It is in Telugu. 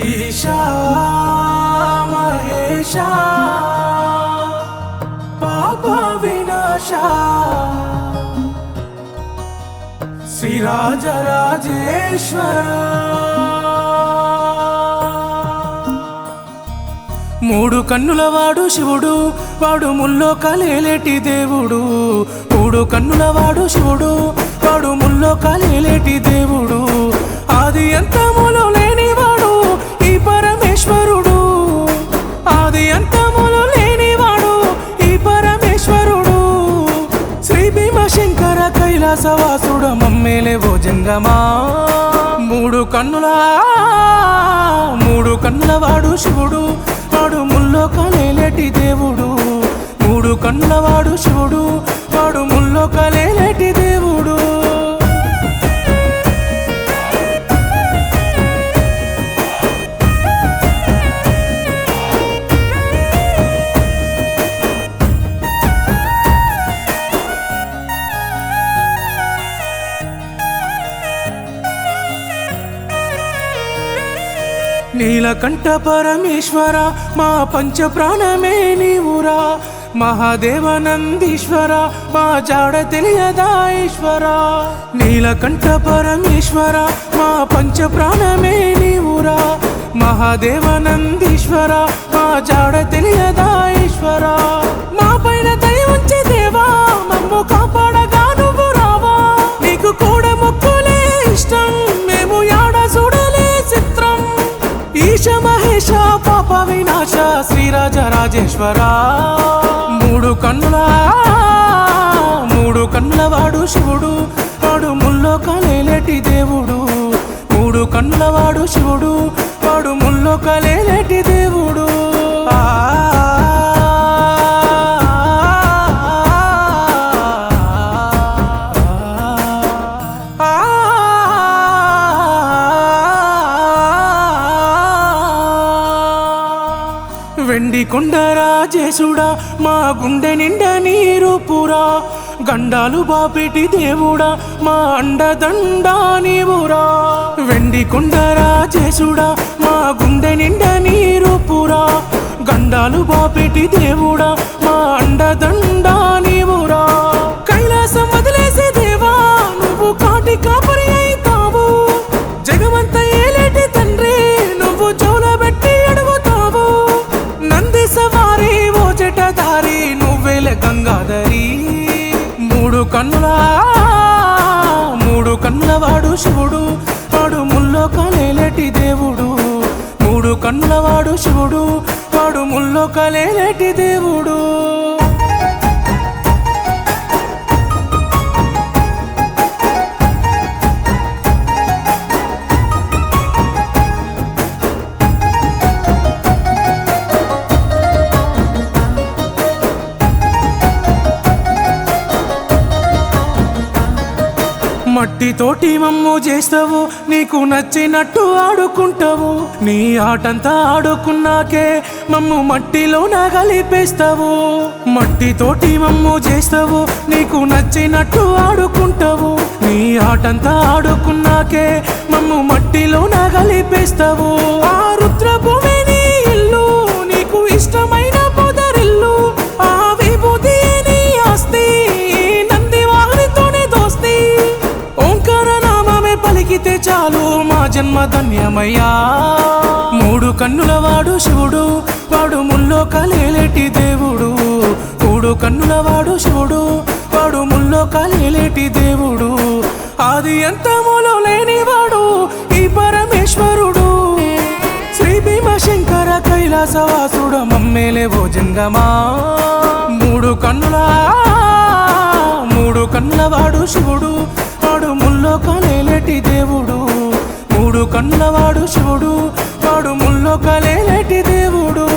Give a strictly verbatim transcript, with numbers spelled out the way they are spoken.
ఈశా మహేశా పాప వినాశ శ్రీరాజరాజేశ్వర మూడు కన్నుల వాడు శివుడు వాడు ముల్లో కలేలేటి దేవుడు మూడు కన్నుల వాడు శివుడు వాడు ముల్లో కలేలేటి దేవుడు ఆది అంతములో లేనివాడు ఈ పరమేశ్వరుడు ఆది అంతములో లేనివాడు ఈ పరమేశ్వరుడు శ్రీ భీమశంకర కైలాసవాసుడు మమ్మేలే ఓ జంగమా మూడు కన్నుల మూడు కన్నుల వాడు శివుడు వాడు ముల్లో కలేలేటి దేవుడు మూడు కన్నుల వాడు శివుడు వాడు ముల్లో కలేలేటి దేవుడు నీలకంఠ పరమేశ్వర మా పంచ ప్రాణమే నీవురా మహాదేవనందీశ్వర మా జాడ తెలియదా ఈశ్వర నీలకంఠ పరమేశ్వర మా పంచ ప్రాణమే నీవురా మహాదేవనందీశ్వర మా జాడ తెలియదా ఈశ్వర మా పైన దయ ఉంచి దేవా మమ్ము కాపాడగా నువ్వు రావా నీకు కూడా మొక్కులే ఇష్టం మేము యాడ చూడలే చిత్రం ఈశ మహేశ పాప వినాశ శ్రీరాజరాజేశ్వర మూడు కన్నుల మూడు కన్నుల వాడు శివుడు వాడు ముల్లో కలేలేటి దేవుడు మూడు కన్నుల వాడు శివుడు వాడు ముల్లో కలేలేటి దేవుడు ఆ వెండి కొండ రాజేశుడా మా గుండె నిండా నీరు పురా గండాలు బాపిటి దేవుడా మా అండదండా నీవురా వెండి కొండ రాజేశుడా మా గుండె నిండా నీరు పురా గండాలు బాపిటి దేవుడా మా అండదండా నీవురా కైలాసం వదిలేసే దేవా నువ్వు కాటి కాపరి అయితావు జగమంత ఏలేటి తండ్రి నువ్వు జోలబెట్టి అడుగుతావు నంది సవారి ఓ జటధారి నువ్వేల గంగాధరి మూడు కన్నుల మూడు కన్నుల వాడు శివుడు వాడు ముల్లో కలేలేటి దేవుడు మూడు కన్నుల వాడు శివుడు వాడు ముల్లో కలేలేటి దేవుడు మట్టితోటి మమ్ము చేస్తావు నీకు నచ్చినట్టు ఆడుకుంటావు నీ ఆటంతా ఆడుకున్నాకే మమ్ము మట్టిలో నగలిపేస్తావు మట్టితోటి మమ్ము చేస్తావు నీకు నచ్చినట్టు ఆడుకుంటావు నీ ఆటంతా ఆడుకున్నాకే మమ్ము మట్టిలో నగలిపేస్తావు ఆ రుద్రభూమి నీ ఇల్లు నీకు ఇష్టమైన పొదరిల్లు ఆ విభూతి నీ ఆస్తి నంది వాహనితోనే దోస్తి ఓంకార నామమే పలికితే చాలు మా జన్మ ధన్యమయ్యా మూడు కన్నుల వాడు శివుడు వాడు ముల్లో కలేలేటి దేవుడు మూడు కన్నుల వాడు శివుడు వాడు ముల్లో కలేలేటి దేవుడు ఆది అంతములో లేనివాడు ఈ పరమేశ్వరుడు శ్రీ భీమశంకర కైలాసవాసుడు మమ్మేలే ఓ జంగమా మూడు కన్నుల మూడు కన్నుల వాడు శివుడు వాడు ముల్లో కలేలేటి దేవుడు మూడు కన్నుల వాడు శివుడు వాడు ముల్లో కలేలేటి దేవుడు